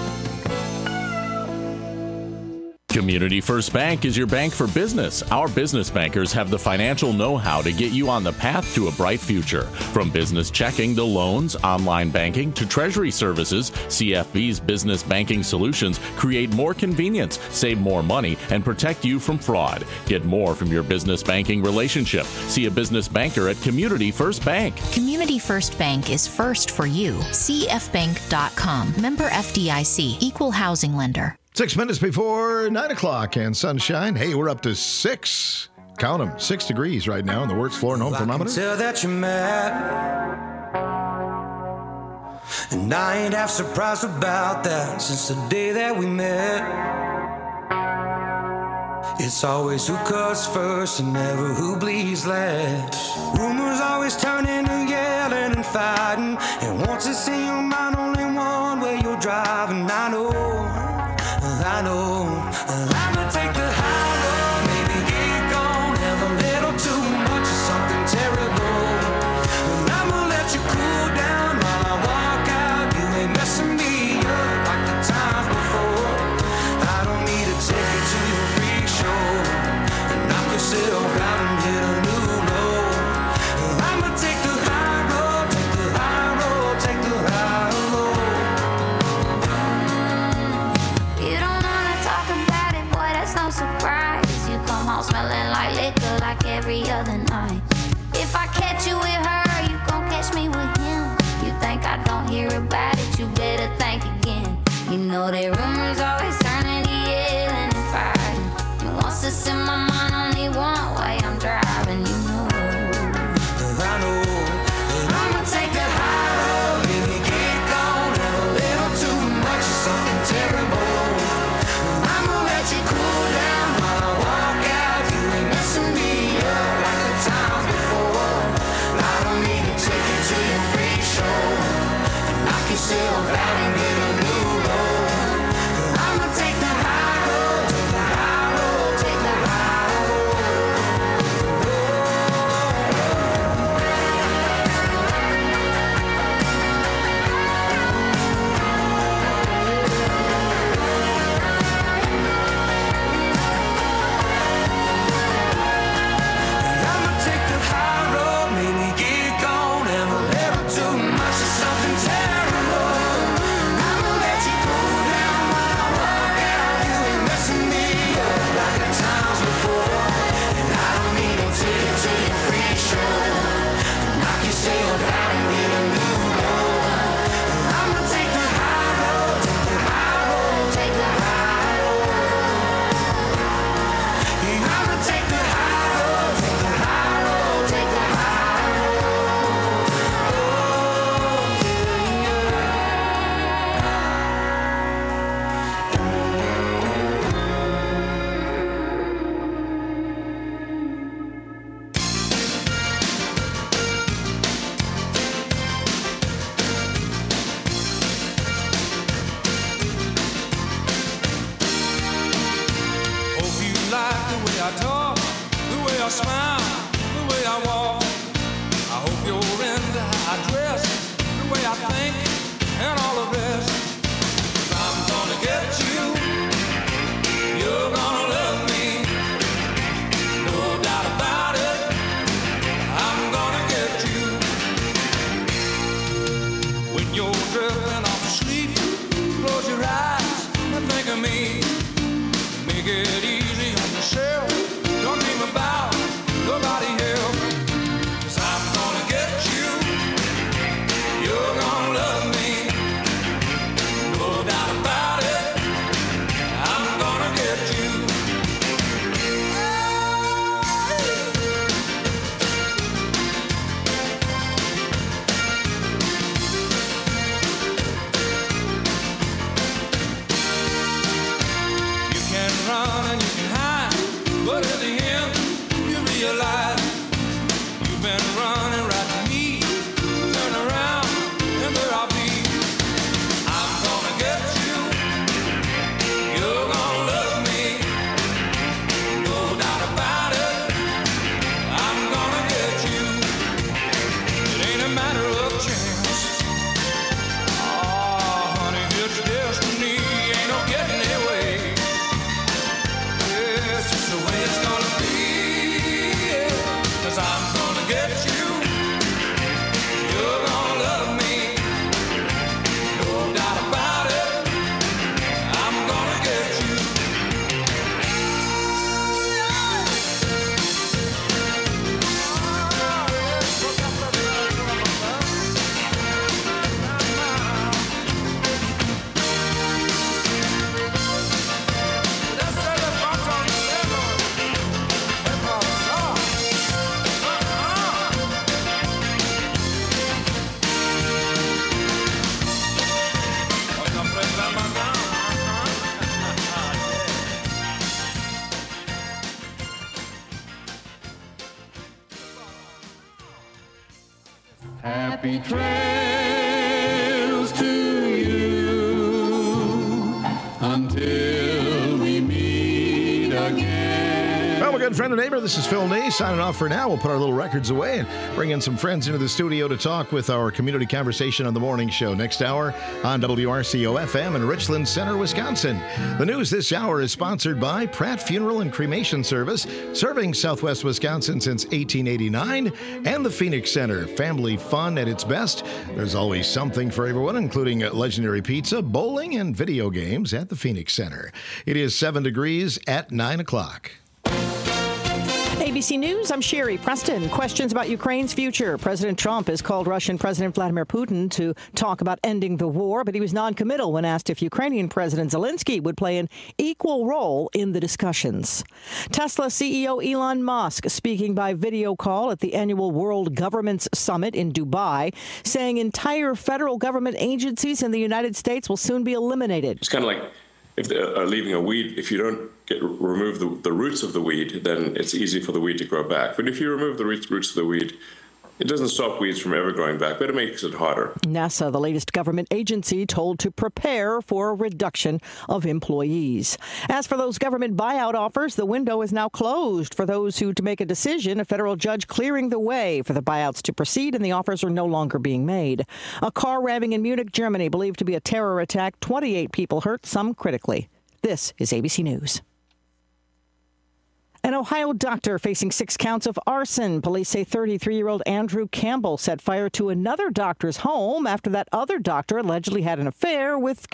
Community First Bank is your bank for business. Our business bankers have the financial know-how to get you on the path to a bright future. From business checking to loans, online banking to treasury services, C F B's business banking solutions create more convenience, save more money, and protect you from fraud. Get more from your business banking relationship. See a business banker at Community First Bank. Community First Bank is first for you. C F bank dot com. Member F D I C. Equal housing lender. Six minutes before nine o'clock and sunshine. Hey, we're up to six. Count them. Six degrees right now in the works floor and home thermometer. Tell that you're mad, and I ain't half surprised about that since the day that we met. It's always who cuts first and never who bleeds last. Rumors always turning to yelling and fighting, and once it's in your mind, only one way you're driving. I know. I know I'ma take the high road, maybe get gone, have a little too much of something terrible. And I'ma let you cool down while I walk out. You ain't messing me up like the times before. I don't need to take you to your freak show and knock yourself out and hit a new low. I'ma take the high road, take the high road, take the high road. think, and all the rest. I'm gonna get you, you're gonna love me, no doubt about it. I'm gonna get you. When you're drifting off to sleep, close your eyes and think of me. Make it easy on yourself, don't dream about nobody else. 'Cause I'm gonna get you, you're gonna love me, no doubt about it. I'm gonna get you. You can run and you can hide, but in the end, you realize you've been running right to me. Turn around and there I'll be. I'm gonna get you, you're gonna love me, no doubt about it. I'm gonna get you. It ain't a matter of chance. Oh, honey, it's destiny. Ain't no getting away. Yeah, it's just the way it's gonna be. Yeah. 'Cause I'm gonna get you. You're gonna love me. No doubt about it. I'm gonna get you. Happy trails to you until we meet again. Well, my good friend and neighbor, this is Phil Nee signing off for now. We'll put our little records away and bring in some friends into the studio to talk with our community conversation on the morning show next hour on W R C O F M in Richland Center, Wisconsin. The news this hour is sponsored by Pratt Funeral and Cremation Service, serving Southwest Wisconsin since eighteen eighty-nine, and the Phoenix Center. Family fun at its best. There's always something for everyone, including legendary pizza, bowling, and video games at the Phoenix Center. It is seven degrees at nine o'clock. A B C News, I'm Sherry Preston. Questions about Ukraine's future. President Trump has called Russian President Vladimir Putin to talk about ending the war, but he was non-committal when asked if Ukrainian President Zelensky would play an equal role in the discussions. Tesla C E O Elon Musk speaking by video call at the annual World Governments Summit in Dubai, saying entire federal government agencies in the United States will soon be eliminated. It's kind of like if they are leaving a weed, if you don't get remove the, the roots of the weed, then it's easy for the weed to grow back. But if you remove the roots, roots of the weed, it doesn't stop weeds from ever growing back, but it makes it harder. NASA, the latest government agency, told to prepare for a reduction of employees. As for those government buyout offers, the window is now closed for those who to make a decision. A federal judge clearing the way for the buyouts to proceed, and the offers are no longer being made. A car ramming in Munich, Germany, believed to be a terror attack. twenty-eight people hurt, some critically. This is A B C News. An Ohio doctor facing six counts of arson. Police say thirty-three-year-old Andrew Campbell set fire to another doctor's home after that other doctor allegedly had an affair with